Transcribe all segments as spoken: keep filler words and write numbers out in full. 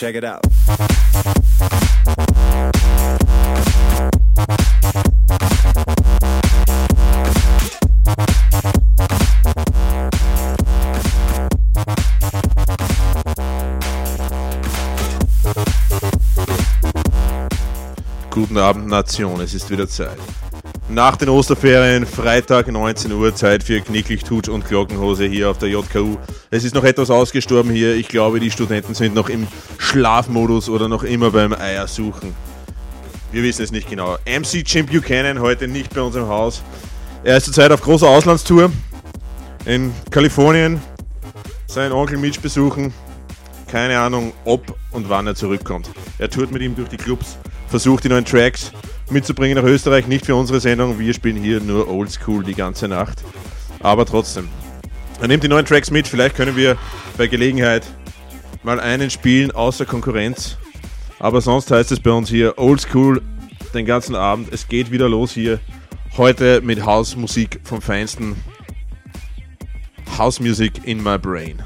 Check it out. Guten Abend, Nation, es ist wieder Zeit. Nach den Osterferien, Freitag neunzehn Uhr, Zeit für Knicklicht, Hut und Glockenhose hier auf der J K U. Es ist noch etwas ausgestorben hier. Ich glaube, die Studenten sind noch im Schlafmodus oder noch immer beim Eiersuchen. Wir wissen es nicht genau. M C Jim Buchanan heute nicht bei uns im Haus. Er ist zurzeit auf großer Auslandstour in Kalifornien. Seinen Onkel Mitch besuchen. Keine Ahnung, ob und wann er zurückkommt. Er tourt mit ihm durch die Clubs, versucht die neuen Tracks mitzubringen nach Österreich. Nicht für unsere Sendung, wir spielen hier nur Oldschool die ganze Nacht. Aber trotzdem. Er nimmt die neuen Tracks mit, vielleicht können wir bei Gelegenheit mal einen spielen außer Konkurrenz. Aber sonst heißt es bei uns hier Oldschool den ganzen Abend. Es geht wieder los hier. Heute mit Hausmusik vom Feinsten. House Music in my brain.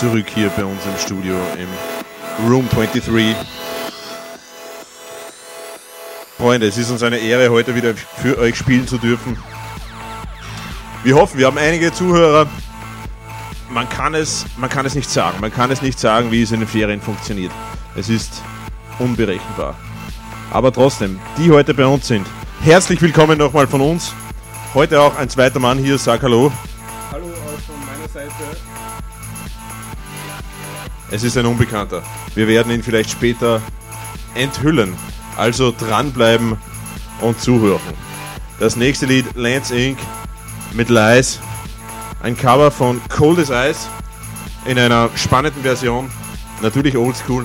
zurück hier bei uns im Studio im Room dreiundzwanzig. Freunde, es ist uns eine Ehre, heute wieder für euch spielen zu dürfen. Wir hoffen, wir haben einige Zuhörer. Man kann es, man kann es nicht sagen. Man kann es nicht sagen, wie es in den Ferien funktioniert. Es ist unberechenbar. Aber trotzdem, die heute bei uns sind, herzlich willkommen nochmal von uns. Heute auch ein zweiter Mann hier, sag hallo. Hallo auch von meiner Seite. Es ist ein Unbekannter. Wir werden ihn vielleicht später enthüllen. Also dranbleiben und zuhören. Das nächste Lied, Lance Incorporated mit Lies. Ein Cover von Cold as Ice in einer spannenden Version. Natürlich oldschool.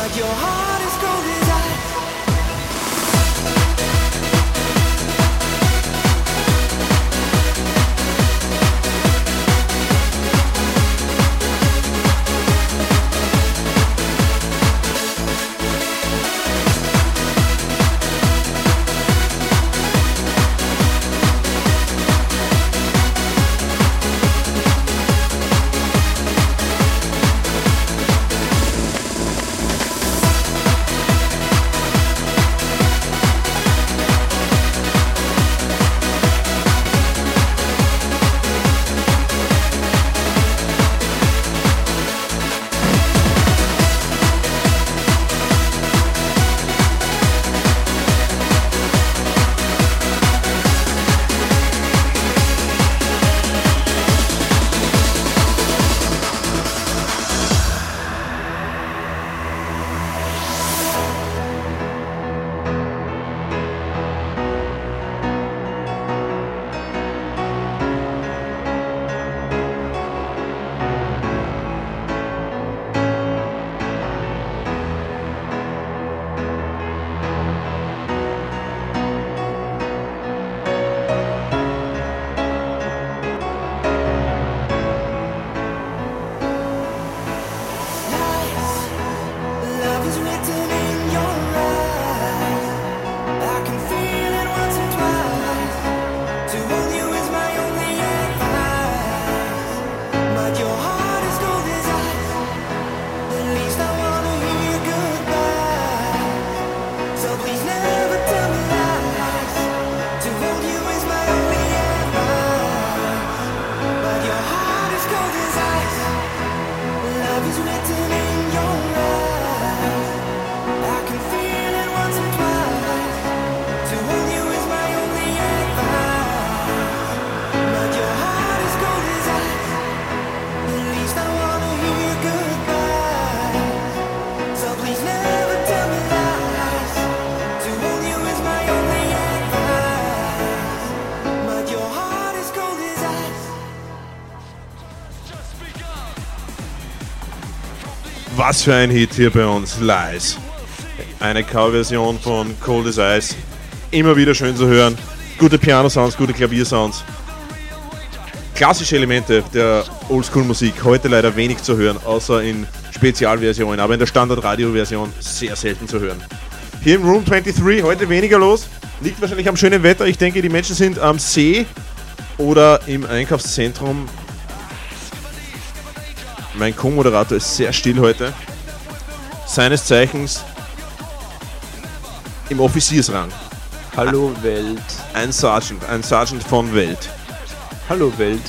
Was für ein Hit hier bei uns, Lies. Eine Coverversion von Cold as Ice. Immer wieder schön zu hören. Gute Piano-Sounds, gute Klaviersounds. Klassische Elemente der Oldschool-Musik. Heute leider wenig zu hören, außer in Spezialversionen. Aber in der Standard-Radio-Version sehr selten zu hören. Hier im Room dreiundzwanzig, heute weniger los. Liegt wahrscheinlich am schönen Wetter. Ich denke, die Menschen sind am See oder im Einkaufszentrum. Mein Co-Moderator ist sehr still heute. Seines Zeichens im Offiziersrang. Hallo Welt. Ein Sergeant, ein Sergeant von Welt. Hallo Welt.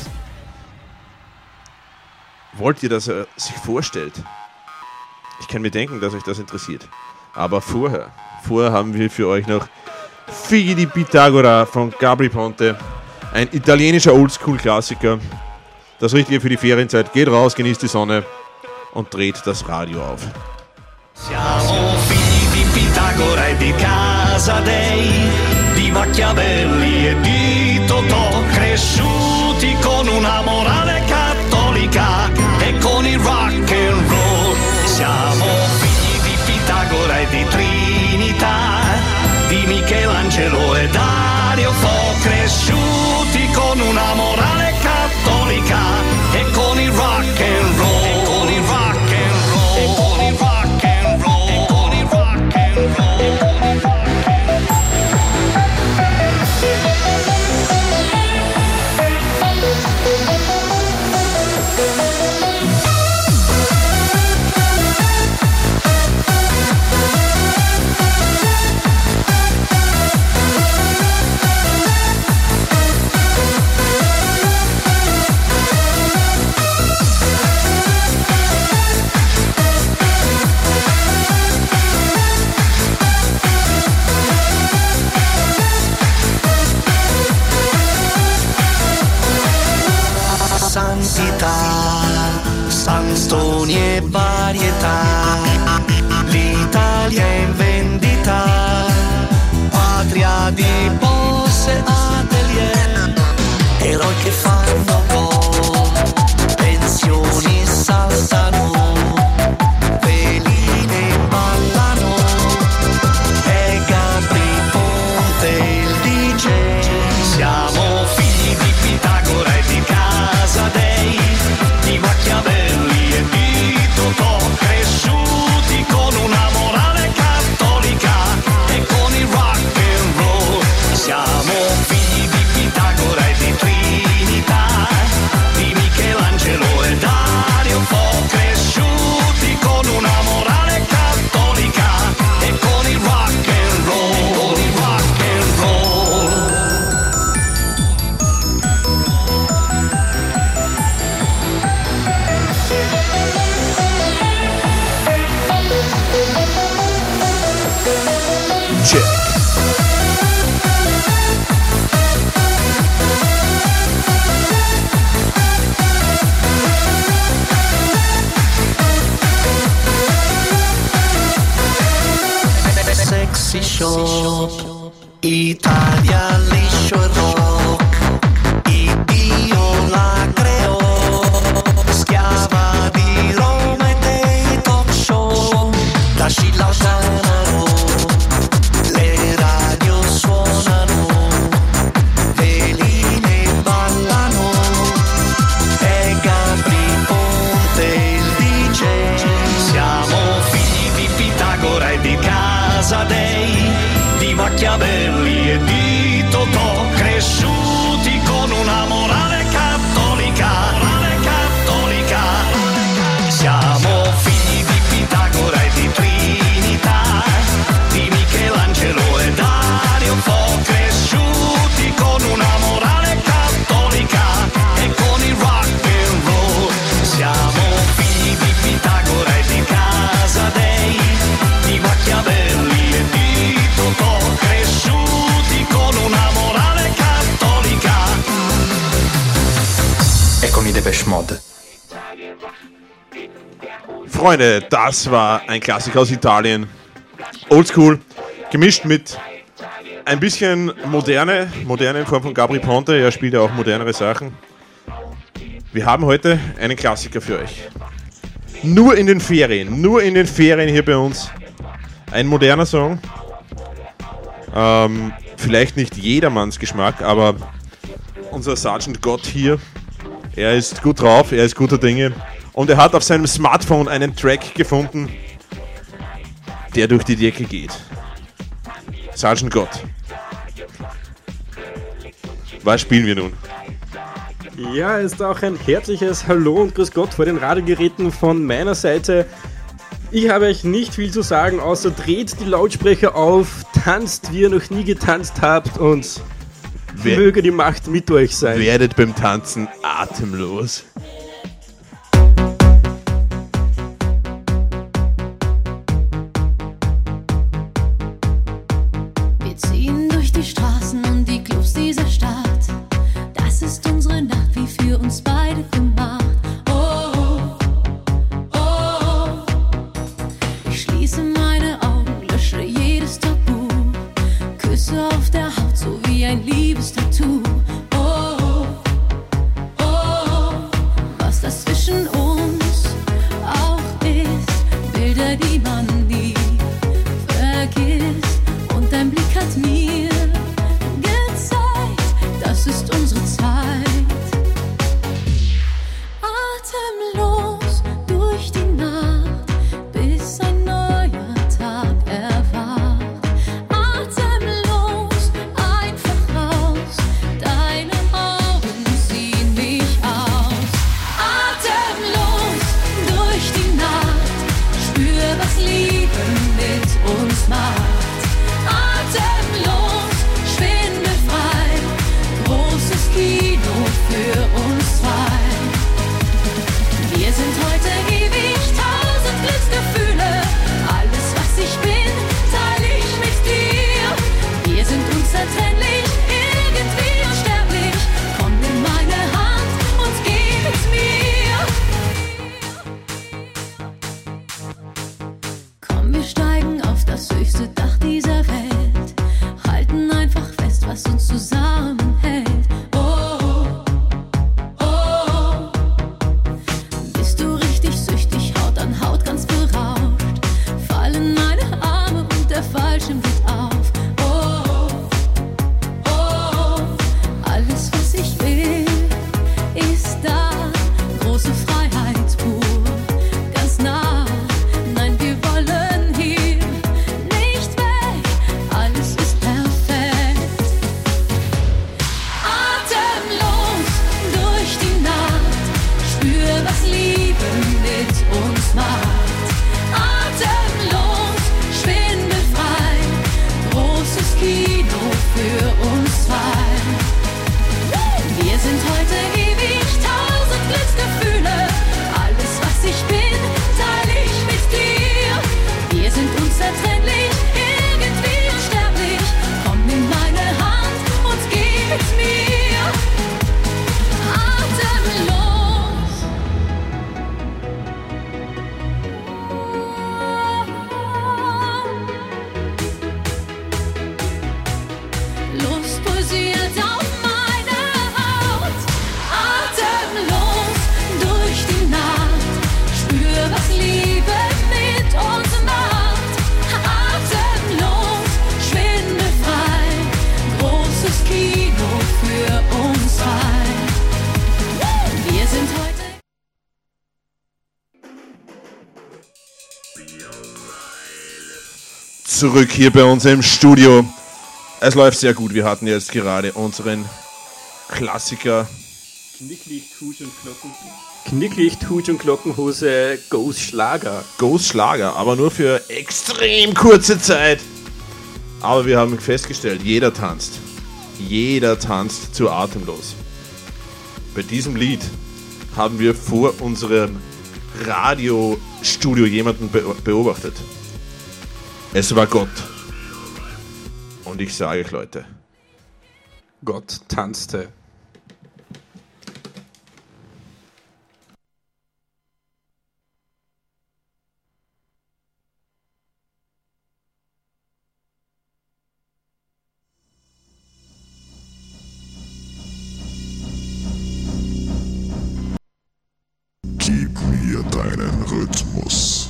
Wollt ihr, dass er sich vorstellt? Ich kann mir denken, dass euch das interessiert. Aber vorher, vorher haben wir für euch noch Figli di Pitagora von Gabri Ponte. Ein italienischer Oldschool-Klassiker. Das Richtige für die Ferienzeit. Geht raus, genießt die Sonne und dreht das Radio auf. Siamo figli di Pitagora e di Casadei, di Machiavelli e di Totò, cresciuti con una morale cattolica e con il rock and roll. Siamo figli di Pitagora e di Trinità, di Michelangelo e Dario Fo, cresciuti con una morale cattolica e con il rock and roll, e con il rock and roll, e con il rock and roll, e con il rock and roll, e con il rock and roll. Santoni e varietà, l'Italia è in vendita, patria di boss e atelier, eroi che fanno gol, pensioni saltano, veline in ballo. si shop, Italia liscio e rock, il Dio la creò, schiava di Roma e dei talk show, da Scilla a Tanaro, le radio suonano, le linee ballano, e Gabri Ponte il D J. Siamo figli di Pitagora e di Casadei, di Machiavelli e di Totò, cresciuti con una morale cattolica, morale cattolica. Siamo figli di Pitagora e di Trinità, di Michelangelo e Dario Fo, cresciuti con una morale cattolica e con il rock and roll. Siamo figli di Pitagora e di Casadei, di Machiavelli e di Totò, cresciuti con una morale cattolica. Eccomi i Depeche Mode. Freunde, das war ein Klassiker aus Italien. Oldschool, gemischt mit ein bisschen moderne, moderne in Form von Gabri Ponte. Er spielt ja auch modernere Sachen. Wir haben heute einen Klassiker für euch. Nur in den Ferien, nur in den Ferien hier bei uns. Ein moderner Song. Ähm, vielleicht nicht jedermanns Geschmack, aber unser Sergeant Gott hier, er ist gut drauf, er ist guter Dinge. Und er hat auf seinem Smartphone einen Track gefunden, der durch die Decke geht. Sergeant Gott. Was spielen wir nun? Ja, ist auch ein herzliches Hallo und Grüß Gott vor den Radiogeräten von meiner Seite. Ich habe euch nicht viel zu sagen, außer dreht die Lautsprecher auf, tanzt, wie ihr noch nie getanzt habt und Wer- möge die Macht mit euch sein. Werdet beim Tanzen atemlos. Wir ziehen durch die Straßen und die Clubs dieser Stadt. Das ist unsere Nacht, wie für uns beide gemacht. Oh, oh, oh. Ich schließe meine Augen, lösche jedes Tabu. Küsse auf der Haut, so wie ein Liebestattoo. Oh, oh, oh. Was das zwischen uns auch ist, Bilder, die man nie vergisst. Und dein Blick hat mir gezeigt, das ist unsere Zeit. Atemlos durch die Nacht, bis ein neuer Tag erwacht. Atemlos, einfach raus, deine Augen ziehen mich aus. Atemlos durch die Nacht, spür, was Liebe mit uns macht. Atemlos, schwindelfrei, großes Kino für uns zwei. Wir sind heute ewig, tausend Glücksgefühle. Alles, was ich bin, teile ich mit dir. Wir sind unzertrennlich, irgendwie unsterblich. Komm in meine Hand und geh mit mir. Komm, wir steigen auf das höchste Dach dieser Welt. Halten einfach fest, was uns zusammenhält. Oh, oh, oh. Bist du richtig süchtig, Haut an Haut ganz berauscht. Fallen meine Arme und der Fallschirm geht auf. Oh, oh, oh. Alles, was ich will, ist da. Große Freiheit pur, ganz nah. Nein, wir wollen hier nicht weg. Alles ist perfekt. Atemlos durch die Nacht, spür, was Liebe mit uns macht. Atemlos, schwindelfrei, Zurück hier bei uns im Studio. Es läuft sehr gut. Wir hatten jetzt gerade unseren Klassiker Knicklicht, Hut und Glocken. Knicklicht, Hut und Glockenhose, Ghost Schlager. Ghost Schlager, aber nur für extrem kurze Zeit. Aber wir haben festgestellt, jeder tanzt. Jeder tanzt zu Atemlos. Bei diesem Lied haben wir vor unserem Radiostudio jemanden be- beobachtet. Es war Gott. Und ich sage euch, Leute, Gott tanzte. Gib mir deinen Rhythmus.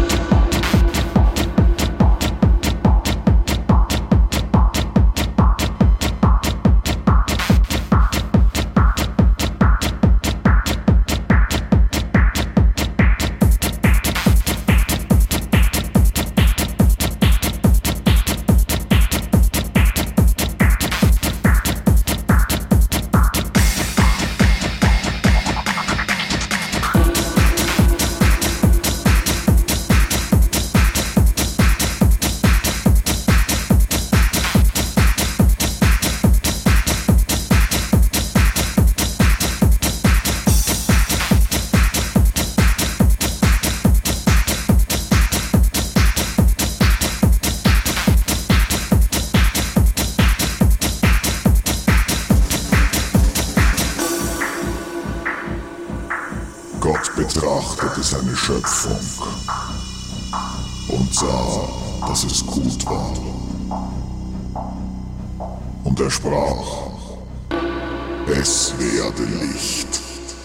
Gott betrachtete seine Schöpfung und sah, dass es gut war. Und er sprach, es werde Licht.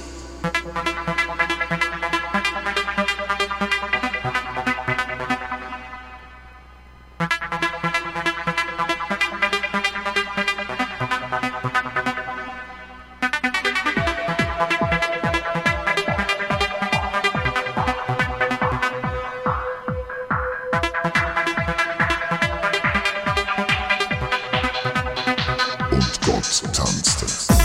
Und Gott tanzte.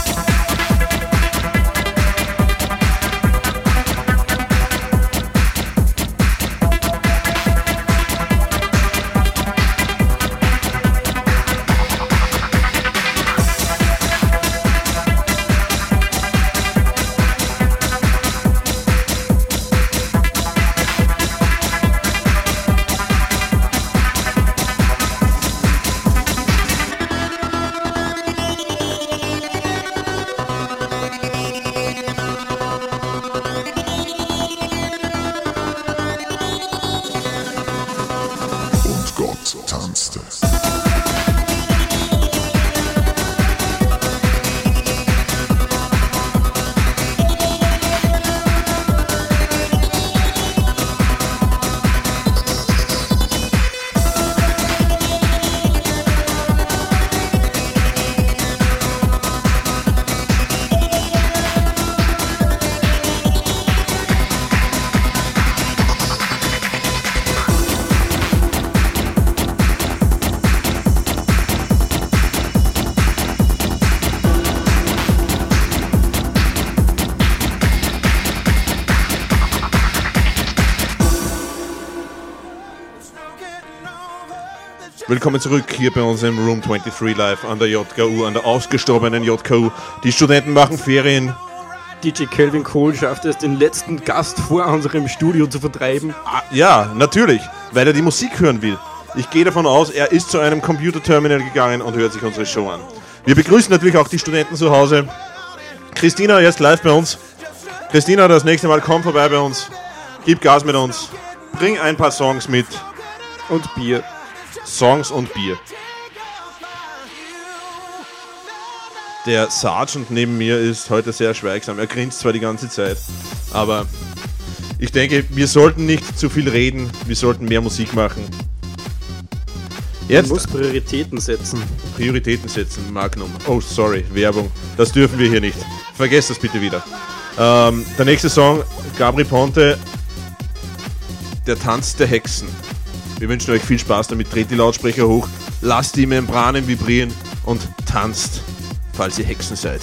Und Gott tanzte. willkommen zurück hier bei uns im Room dreiundzwanzig Live an der J K U, an der ausgestorbenen J K U. Die Studenten machen Ferien. D J Kelvin Cole schafft es, den letzten Gast vor unserem Studio zu vertreiben. Ah, ja, natürlich, weil er die Musik hören will. Ich gehe davon aus, er ist zu einem Computerterminal gegangen und hört sich unsere Show an. Wir begrüßen natürlich auch die Studenten zu Hause. Christina, jetzt live bei uns. Christina, das nächste Mal komm vorbei bei uns. Gib Gas mit uns. Bring ein paar Songs mit. Und Bier. Songs und Bier. Der Sergeant neben mir ist heute sehr schweigsam. Er grinst zwar die ganze Zeit, aber ich denke, wir sollten nicht zu viel reden. Wir sollten mehr Musik machen. Jetzt Man muss Prioritäten setzen. Prioritäten setzen, Magnum. Oh, sorry, Werbung. Das dürfen wir hier nicht. Vergesst das bitte wieder. Ähm, der nächste Song, Gabri Ponte. der Tanz der Hexen. Wir wünschen euch viel Spaß damit, dreht die Lautsprecher hoch, lasst die Membranen vibrieren und tanzt, falls ihr Hexen seid.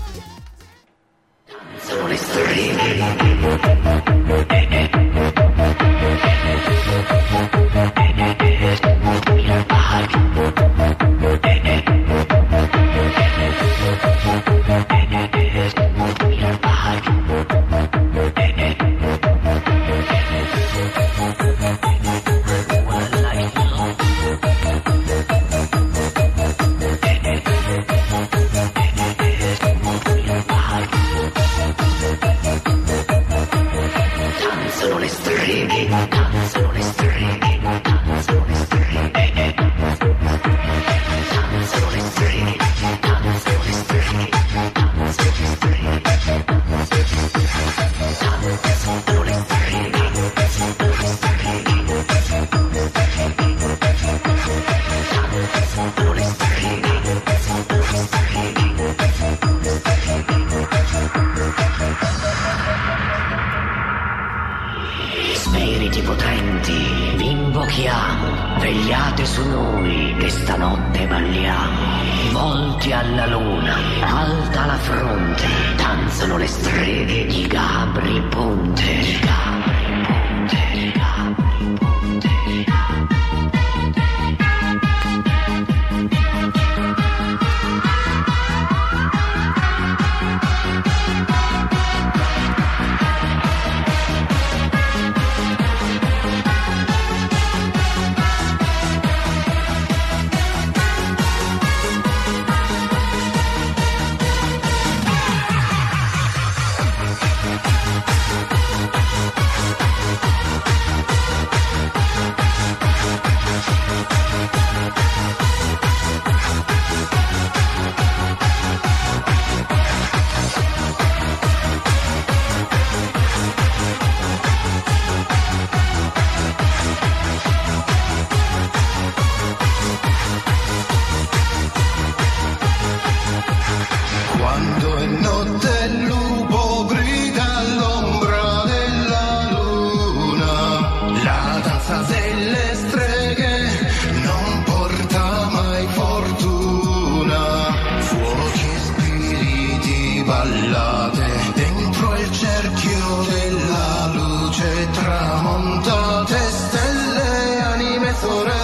Spiriti potenti, vi invochiamo, vegliate su noi che stanotte balliamo. Volti alla luna, alta la fronte, danzano le streghe di Gabri Ponte. Di Gabri Ponte, di Gabri Ponte, di Quando è notte il lupo grida all'ombra della luna, la danza delle streghe non porta mai fortuna. Fuochi e spiriti ballate dentro il cerchio della luce, tramontate stelle, anime sorelle.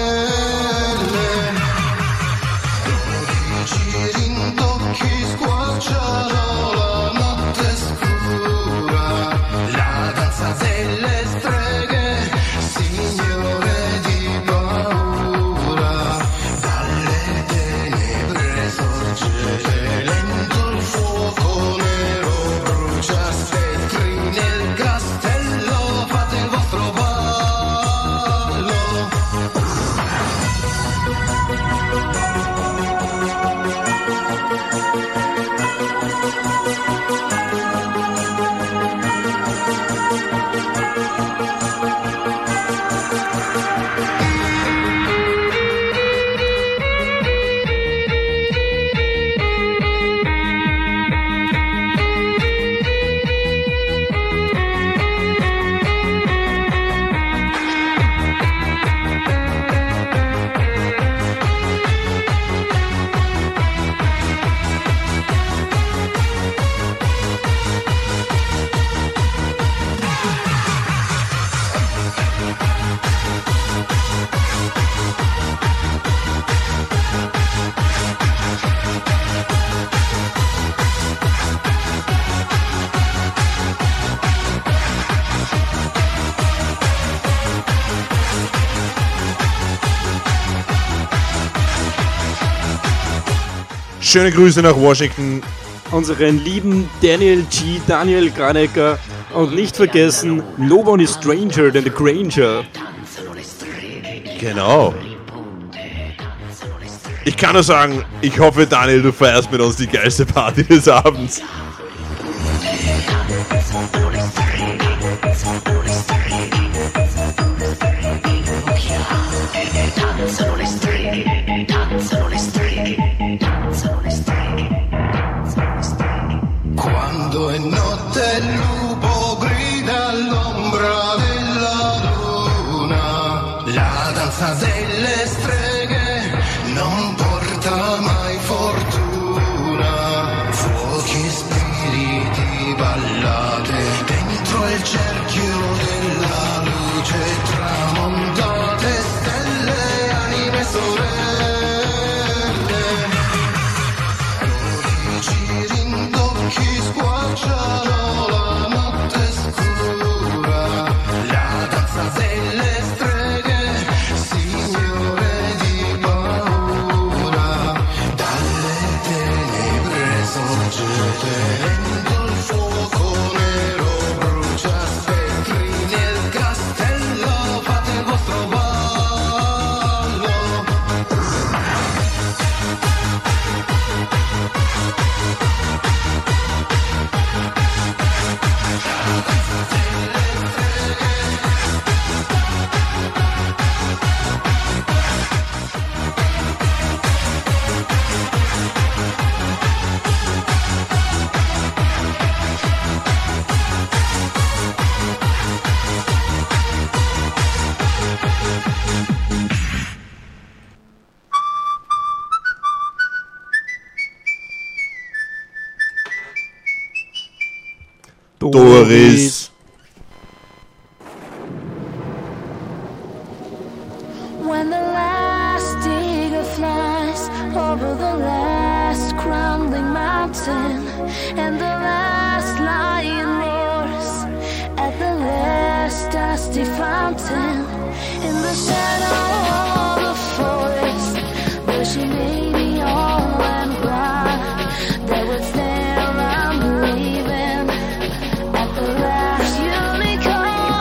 Rintocchi squarciano la notte scura, la danza delle streghe, signore di paura. Dalle tenebre sorge lento il fuoco nero, brucia spettri nel castello, fate il vostro ballo. Schöne Grüße nach Washington. Unseren lieben Daniel G., Daniel Granecker und nicht vergessen, Nobody Stranger than the Granger. Genau. Ich kann nur sagen, ich hoffe, Daniel, du feierst mit uns die geilste Party des Abends. Danzano le streghe, danzano le streghe, danzano le streghe, danzano le streghe. Quando è notte il lupo grida all'ombra della luna. danza delle streghe non porta mai fortuna. Fuochi, spiriti, ballate dentro il cerchio della luce, tramontate stelle, anime sorelle. Codici rindocchi squarciano la notte scura, la danza delle streghe, signore di paura. Dalle tenebre sorgete, dentro il fuoco nero brucia, spettri nel castello, fate il vostro ballo. Doris. When the last eagle flies over the last crumbling mountain, and the last lion roars at the last dusty fountain, in the shadow of the forest, where she made me all and blind, there would stand unbelieving at the last unicorn.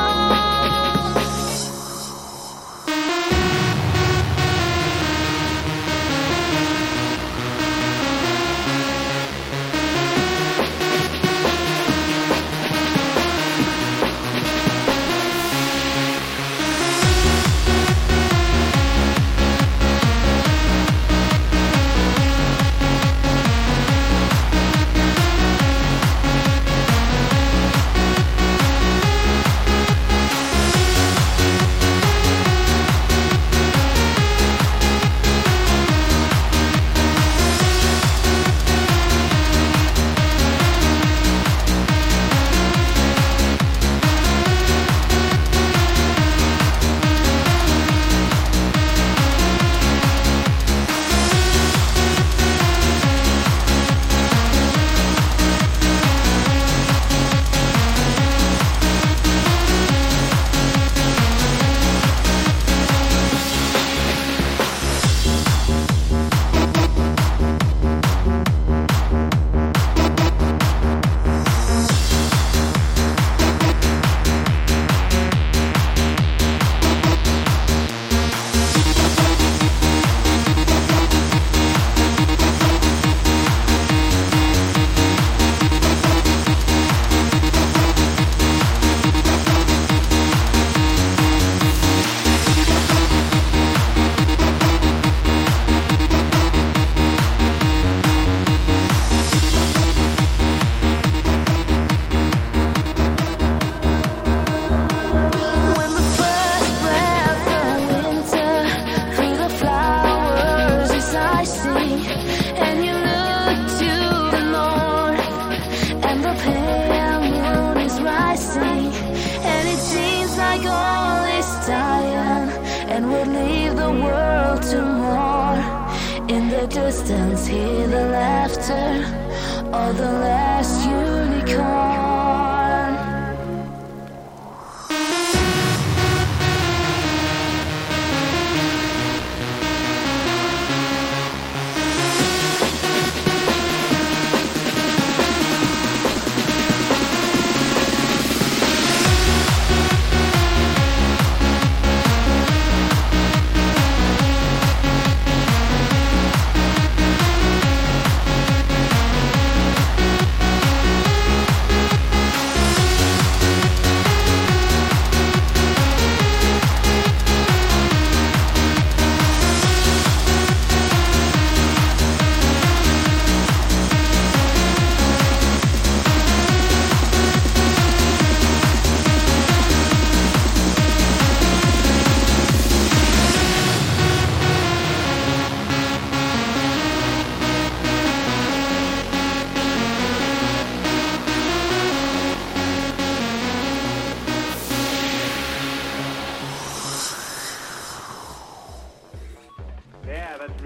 Distance, hear the laughter of the last unicorn.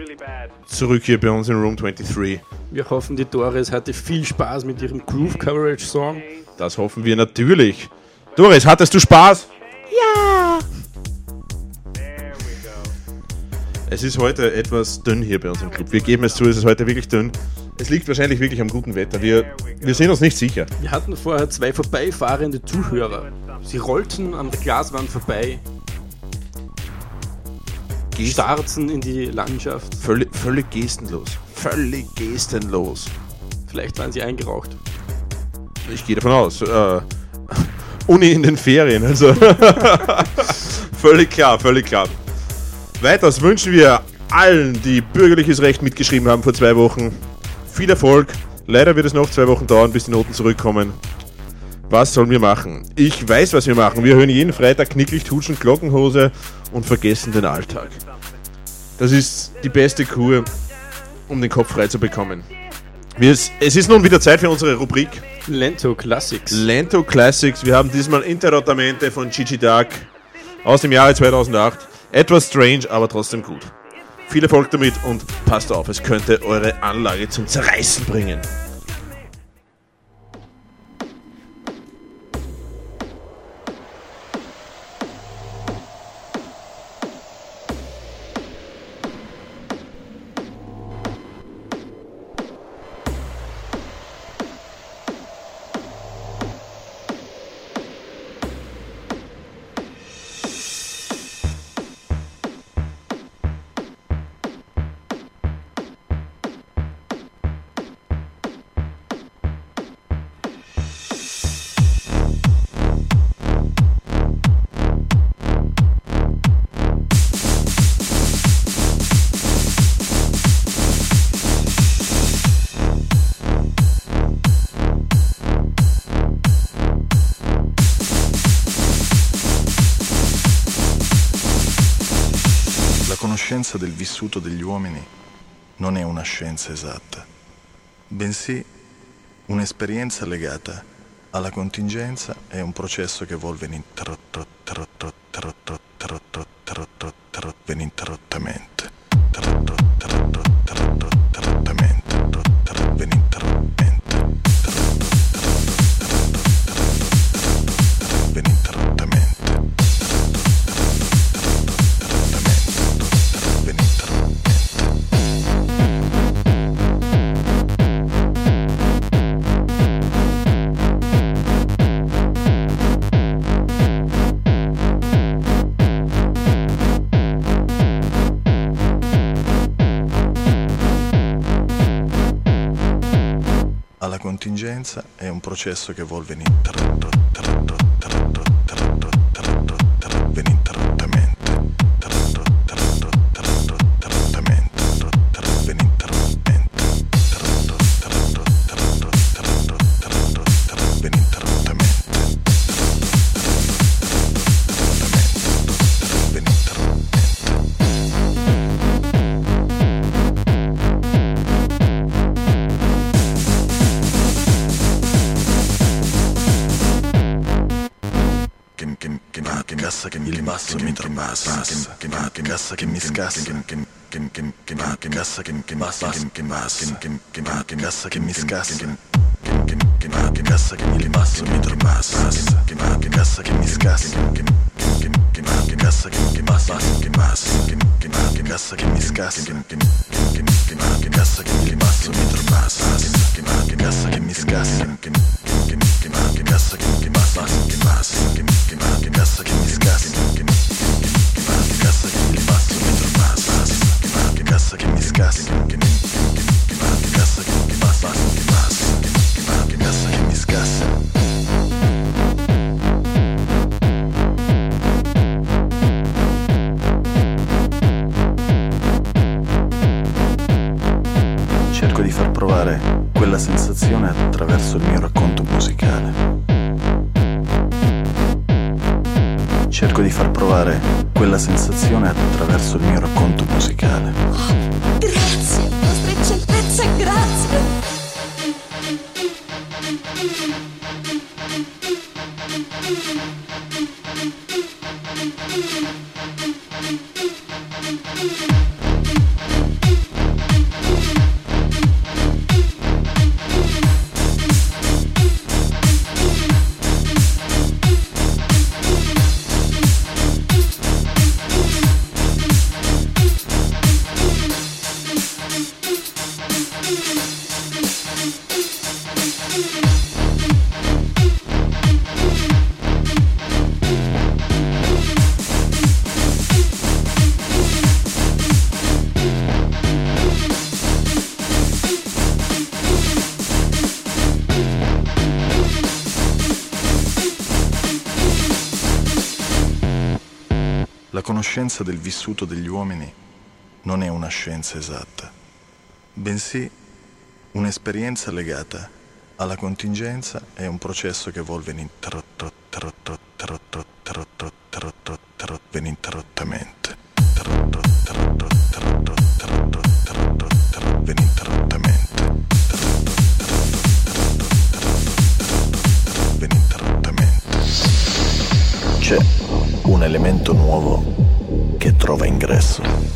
Zurück hier bei uns in Room dreiundzwanzig. Wir hoffen, die Doris hatte viel Spaß mit ihrem Groove Coverage Song. Das hoffen wir natürlich. Doris, hattest du Spaß? Ja! Es ist heute etwas dünn hier bei uns im Club. Wir geben es zu, es ist heute wirklich dünn. Es liegt wahrscheinlich wirklich am guten Wetter. Wir, wir sind uns nicht sicher. Wir hatten vorher zwei vorbeifahrende Zuhörer. Sie rollten an der Glaswand vorbei, Gest- starrten in die Landschaft. Völlig, völlig gestenlos. Völlig gestenlos. Vielleicht waren sie eingeraucht. Ich gehe davon aus. Äh, Uni in den Ferien, also. Völlig klar, völlig klar. Weiters wünschen wir allen, die bürgerliches Recht mitgeschrieben haben vor zwei Wochen, viel Erfolg. Leider wird es noch zwei Wochen dauern, bis die Noten zurückkommen. Was sollen wir machen? Ich weiß, was wir machen. Wir hören jeden Freitag Knicklicht, Hutschen, Glockenhose und vergessen den Alltag. Das ist die beste Kur, um den Kopf frei zu bekommen. Wir, es ist nun wieder Zeit für unsere Rubrik Lento Classics. Lento Classics. Wir haben diesmal Interrottamente von Gigi Dark aus dem Jahre zweitausendacht. Etwas strange, aber trotzdem gut. Viel Erfolg damit und passt auf, es könnte eure Anlage zum Zerreißen bringen. La scienza del vissuto degli uomini non è una scienza esatta, bensì un'esperienza legata alla contingenza e un processo che evolve ininterrottamente. La contingenza è un processo che evolve ininterrottamente. Cassa che mi basso mi trabassa, che cassa che mi scassa, che cassa che mi bassa, che bassa, che cassa che mi scassa, che cassa che mi basso mi trabassa, che cassa che mi scassa, che cassa che mi bassa, che bassa, che cassa che mi scassa, che cassa che mi basso mi trabassa, che cassa che mi scassa, che cassa che mi bassa, che bassa, che cassa che mi scassa, che cassa che mi basso mi trabassa, che cassa che mi scassa, che cassa che mi bassa, che bassa, che cassa che mi scassa. Cerco di far provare quella sensazione attraverso il mio racconto musicale. Cerco di far provare quella sensazione attraverso il mio racconto musicale. Oh, grazie, vostra eccellenza, grazie. La conoscenza del vissuto degli uomini non è una scienza esatta, bensì un'esperienza legata alla contingenza e un processo che evolve ininterrottamente. C'è un elemento nuovo che trova ingresso.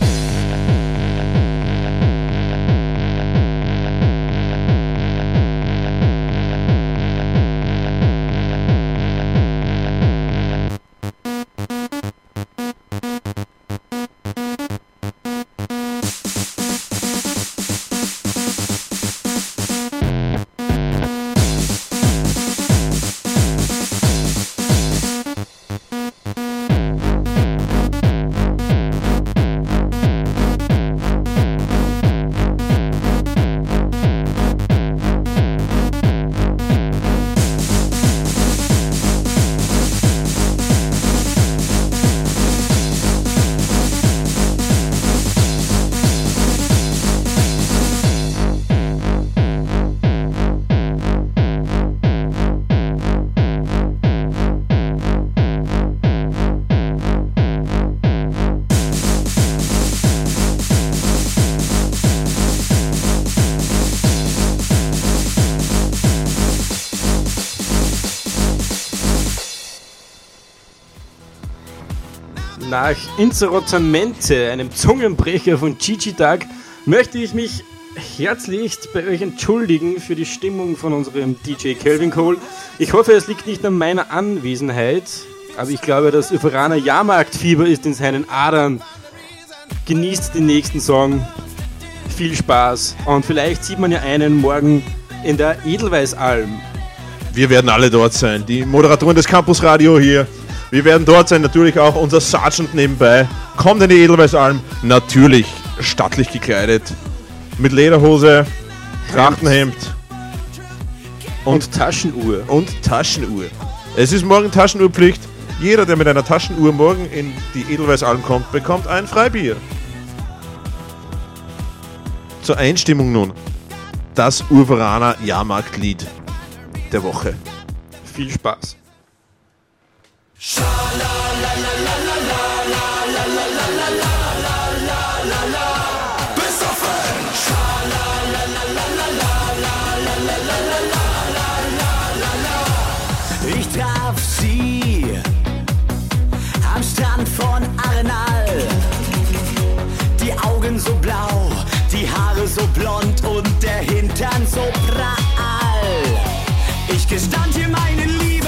Nach Inzerotamente, einem Zungenbrecher von Gigi Tag, möchte ich mich herzlichst bei euch entschuldigen für die Stimmung von unserem D J Kelvin Cole. Ich hoffe, es liegt nicht an meiner Anwesenheit, aber ich glaube, das Uferaner Jahrmarktfieber ist in seinen Adern. Genießt den nächsten Song. Viel Spaß. Und vielleicht sieht man ja einen morgen in der Edelweißalm. Wir werden alle dort sein. Die Moderatoren des Campus Radio hier. Wir werden dort sein, natürlich auch unser Sergeant nebenbei. Kommt in die Edelweißalm, natürlich stattlich gekleidet. Mit Lederhose, Trachtenhemd und, und Taschenuhr. Und Taschenuhr. Es ist morgen Taschenuhrpflicht. Jeder, der mit einer Taschenuhr morgen in die Edelweißalm kommt, bekommt ein Freibier. Zur Einstimmung nun. Das Uferaner Jahrmarktlied der Woche. Viel Spaß. Ich traf sie am Strand von Arenal. Die Augen so blau, die Haare so blond und der Hintern so prall. Ich gestand ihr meine Liebe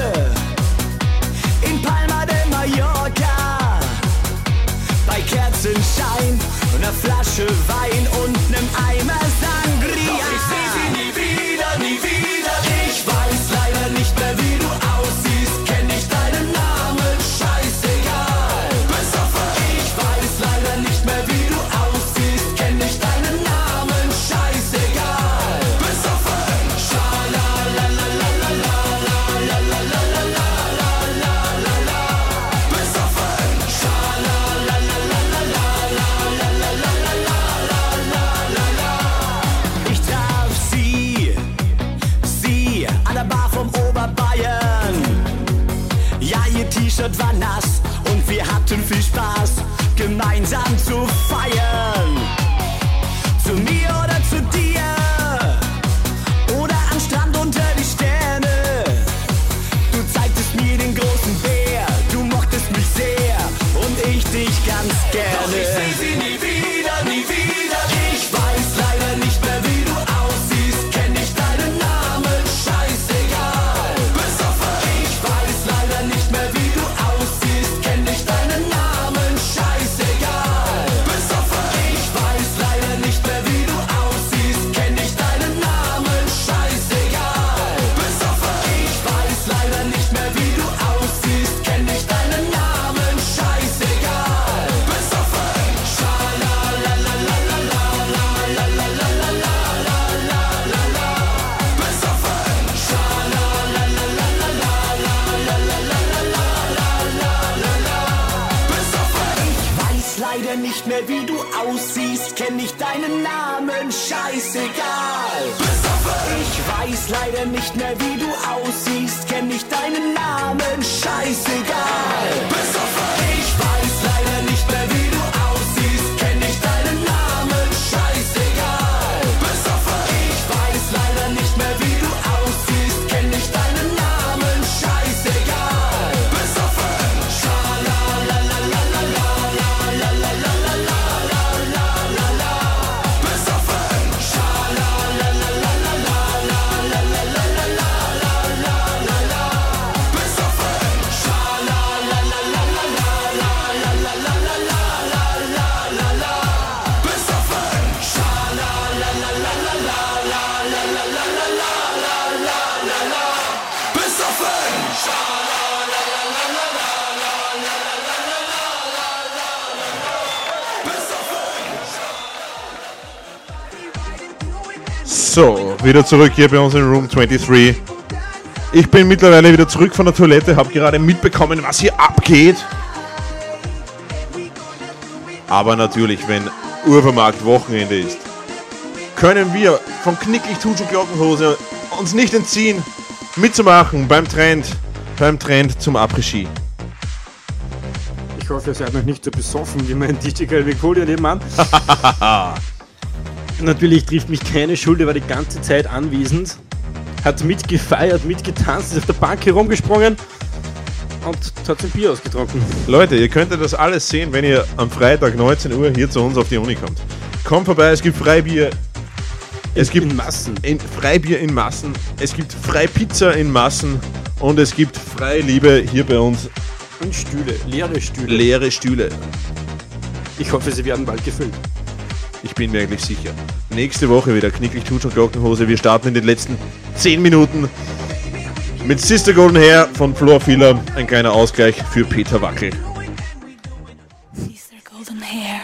in Palma de Mallorca, bei Kerzenschein, einer Flasche Wein und nem Eimer Sangria. Doch ich seh sie nie wieder, nie wieder. Ich weiß leider nicht mehr, wie du aussiehst, kenn nicht deinen Namen, scheißegal. Besoffen. Ich weiß leider nicht mehr, wie du aussiehst, kenn nicht deinen Namen, scheißegal. Besoffen. Schalalalala. Ich traf sie, sie an der Bar vom Oberbayern. Ja, ihr T-Shirt war nass und wir hatten viel Spaß, gemeinsam zu feiern. Zu mir oder zu dir, oder am Strand unter die Sterne. Du zeigtest mir den großen Bär, du mochtest mich sehr und ich dich ganz gerne. Doch ich seh sie nie wieder, nie wieder. Ich weiß leider nicht mehr, wie du aussiehst, kenn nicht deinen Namen, scheißegal. Besoffen. Ich weiß leider nicht mehr, wie du aussiehst, kenn nicht deinen Namen, scheißegal. Besoffen. Ich weiß leider nicht mehr, wie du aussiehst, kenn nicht deinen Namen, scheißegal. Besoffen. Ich weiß leider nicht mehr, wie du aussiehst, kenn nicht deinen Namen, scheißegal. Besoffen. leider nicht mehr, wie du aussiehst, kenn ich deinen Namen, scheißegal. Ich weiß leider nicht mehr, wie du aussiehst, kenn ich deinen Namen, scheißegal. Ich weiß leider nicht mehr, wie du aussiehst, kenn ich deinen Namen, scheißegal. Ich weiß leider nicht mehr, wie du aussiehst, kenn ich deinen Namen, scheißegal. So, wieder zurück hier bei uns in Room dreiundzwanzig. Ich bin mittlerweile wieder zurück von der Toilette, habe gerade mitbekommen, was hier abgeht. Aber natürlich, wenn Urvermarkt Wochenende ist, können wir von Knicklich Tuch und Glockenhose uns nicht entziehen, mitzumachen beim Trend, beim Trend zum Après-Ski. Ich hoffe, ihr seid noch nicht so besoffen wie mein D J Calvin Cool hier nebenan. Natürlich trifft mich keine Schuld, er war die ganze Zeit anwesend, hat mitgefeiert, mitgetanzt, ist auf der Bank herumgesprungen und hat sein Bier ausgetrunken. Leute, ihr könntet das alles sehen, wenn ihr am Freitag neunzehn Uhr hier zu uns auf die Uni kommt. Kommt vorbei, es gibt Freibier. Es in, gibt in Massen. In Freibier in Massen. Es gibt Freipizza in Massen. Und es gibt Freiliebe hier bei uns. Und Stühle, leere Stühle. Leere Stühle. Ich hoffe, sie werden bald gefüllt. Ich bin mir eigentlich sicher. Nächste Woche wieder Knicklich Tuch und Glockenhose. Wir starten in den letzten zehn Minuten mit Sister Golden Hair von Floor Filler. Ein kleiner Ausgleich für Peter Wackel. Sister Golden Hair.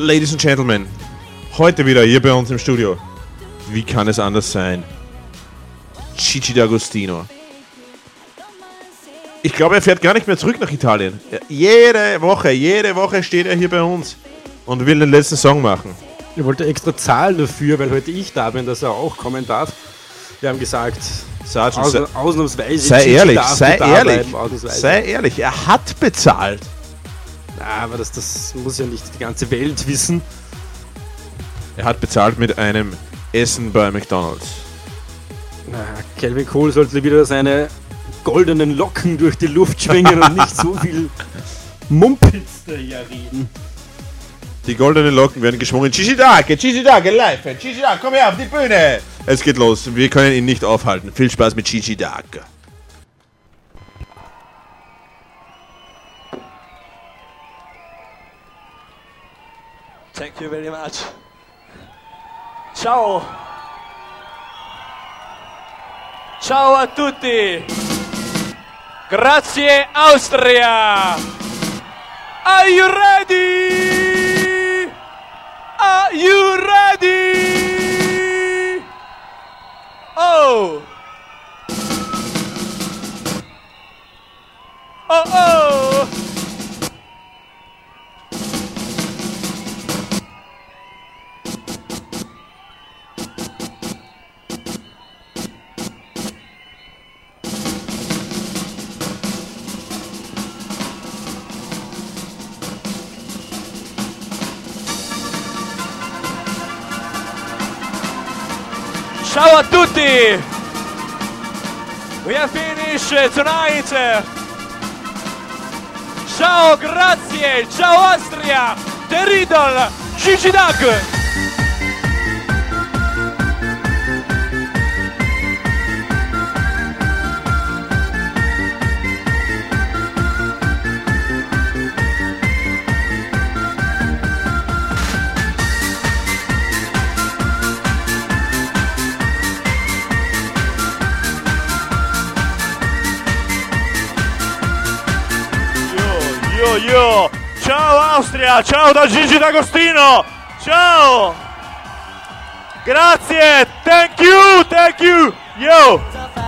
Ladies and Gentlemen, heute wieder hier bei uns im Studio. Wie kann es anders sein? Gigi D'Agostino. Ich glaube, er fährt gar nicht mehr zurück nach Italien. Jede Woche, jede Woche steht er hier bei uns und will den letzten Song machen. Er wollte extra zahlen dafür, weil heute ich da bin, dass er auch kommen darf. Wir haben gesagt, Sergeant, aus, sei, ausnahmsweise. sei Gigi ehrlich, darf sei da ehrlich, bleiben, ausnahmsweise. sei ehrlich, er hat bezahlt. Ja, aber das, das muss ja nicht die ganze Welt wissen. Er hat bezahlt mit einem Essen bei McDonald's. Na, Calvin Cole sollte wieder seine goldenen Locken durch die Luft schwingen und nicht so viel Mumpitz daherreden. Die goldenen Locken werden geschwungen. Gigi D'Ag, Gigi D'Ag, live. Gigi D'Ag, komm her auf die Bühne. Es geht los. Wir können ihn nicht aufhalten. Viel Spaß mit Gigi D'Ag. Thank you very much. Ciao. Ciao a tutti. Grazie Austria. Are you ready? Are you ready? Oh. Oh oh. Ciao a tutti! We have finished tonight! Ciao, grazie! Ciao Austria! The Riddle! Gigi D'Ag! Yo, ciao Austria, ciao da Gigi D'Agostino, ciao, grazie, thank you, thank you, yo.